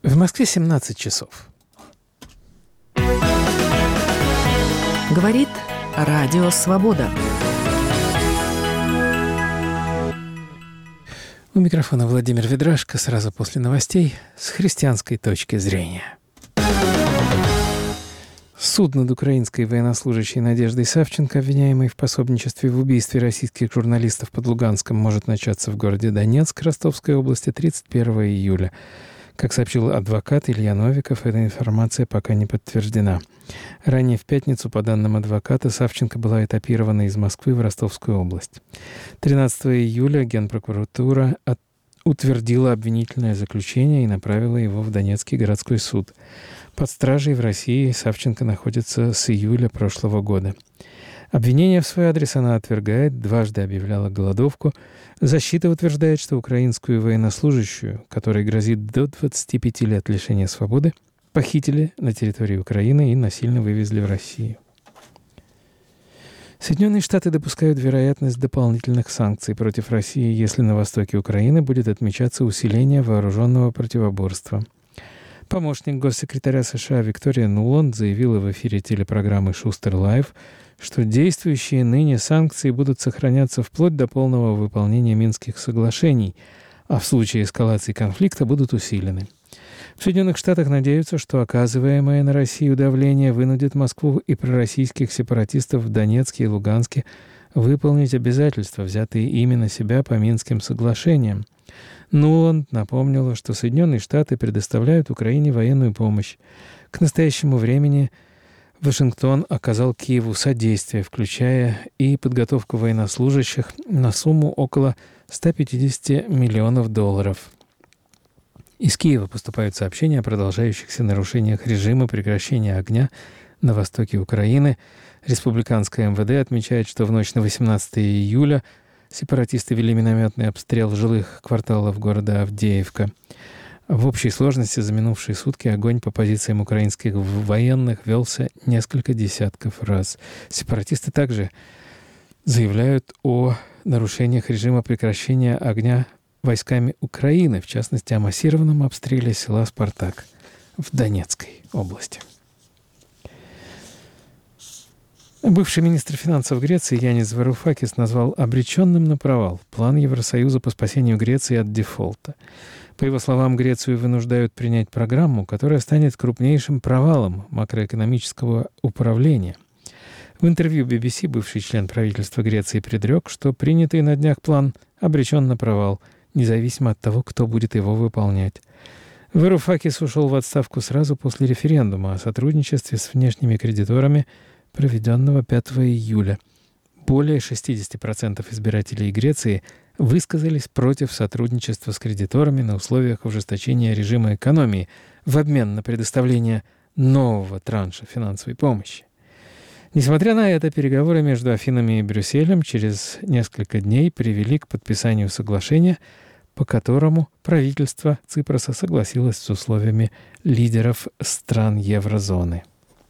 В Москве 17 часов. Говорит Радио Свобода. У микрофона Владимир Ведрашко. Сразу после новостей с христианской точки зрения. Суд над украинской военнослужащей Надеждой Савченко, обвиняемой в пособничестве в убийстве российских журналистов под Луганском, может начаться в городе Донецк Ростовской области 31 июля. Как сообщил адвокат Илья Новиков, эта информация пока не подтверждена. Ранее в пятницу, по данным адвоката, Савченко была этапирована из Москвы в Ростовскую область. 13 июля Генпрокуратура утвердила обвинительное заключение и направила его в Донецкий городской суд. Под стражей в России Савченко находится с июля прошлого года. Обвинение в свой адрес она отвергает, дважды объявляла голодовку. Защита утверждает, что украинскую военнослужащую, которой грозит до 25 лет лишения свободы, похитили на территории Украины и насильно вывезли в Россию. Соединенные Штаты допускают вероятность дополнительных санкций против России, если на востоке Украины будет отмечаться усиление вооруженного противоборства. Помощник госсекретаря США Виктория Нуланд заявила в эфире телепрограммы «Шустер Лайв», что действующие ныне санкции будут сохраняться вплоть до полного выполнения Минских соглашений, а в случае эскалации конфликта будут усилены. В Соединенных Штатах надеются, что оказываемое на Россию давление вынудит Москву и пророссийских сепаратистов в Донецке и Луганске выполнить обязательства, взятые ими на себя по Минским соглашениям. Нуланд напомнила, что Соединенные Штаты предоставляют Украине военную помощь. К настоящему времени Вашингтон оказал Киеву содействие, включая и подготовку военнослужащих на сумму около $150 миллионов. Из Киева поступают сообщения о продолжающихся нарушениях режима прекращения огня на востоке Украины. Республиканское МВД отмечает, что в ночь на 18 июля сепаратисты вели минометный обстрел жилых кварталов города Авдеевка. В общей сложности за минувшие сутки огонь по позициям украинских военных велся несколько десятков раз. Сепаратисты также заявляют о нарушениях режима прекращения огня войсками Украины, в частности, о массированном обстреле села Спартак в Донецкой области. Бывший министр финансов Греции Янис Варухакис назвал обреченным на провал план Евросоюза по спасению Греции от дефолта. По его словам, Грецию вынуждают принять программу, которая станет крупнейшим провалом макроэкономического управления. В интервью BBC бывший член правительства Греции предрек, что принятый на днях план обречен на провал, независимо от того, кто будет его выполнять. Варухакис ушел в отставку сразу после референдума о сотрудничестве с внешними кредиторами, проведенного 5 июля. Более 60% избирателей Греции высказались против сотрудничества с кредиторами на условиях ужесточения режима экономии в обмен на предоставление нового транша финансовой помощи. Несмотря на это, переговоры между Афинами и Брюсселем через несколько дней привели к подписанию соглашения, по которому правительство Ципроса согласилось с условиями лидеров стран еврозоны.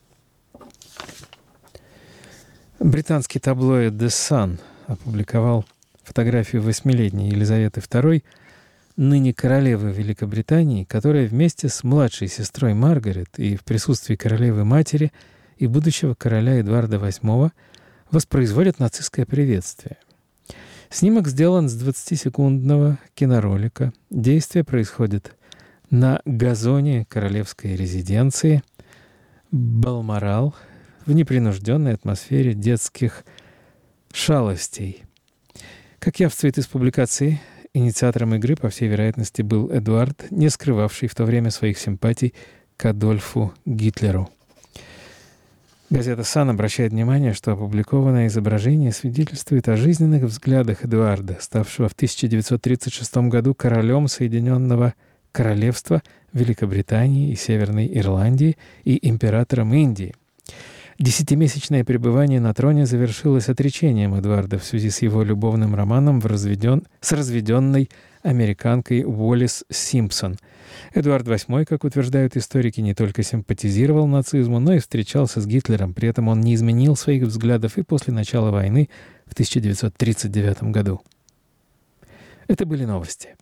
Британский таблоид The Sun опубликовал фотографию 8-летней Елизаветы II, ныне королевы Великобритании, которая вместе с младшей сестрой Маргарет и в присутствии королевы-матери и будущего короля Эдуарда VIII воспроизводят нацистское приветствие. Снимок сделан с 20-секундного киноролика. Действие происходит на газоне королевской резиденции Балморал в непринужденной атмосфере детских шалостей. Как явствует из публикации, инициатором игры, по всей вероятности, был Эдуард, не скрывавший в то время своих симпатий к Адольфу Гитлеру. Газета «Сан» обращает внимание, что опубликованное изображение свидетельствует о жизненных взглядах Эдуарда, ставшего в 1936 году королем Соединенного Королевства Великобритании и Северной Ирландии и императором Индии. 10-месячное пребывание на троне завершилось отречением Эдуарда в связи с его любовным романом с разведенной американкой Уоллес Симпсон. Эдуард VIII, как утверждают историки, не только симпатизировал нацизму, но и встречался с Гитлером. При этом он не изменил своих взглядов и после начала войны в 1939 году. Это были новости.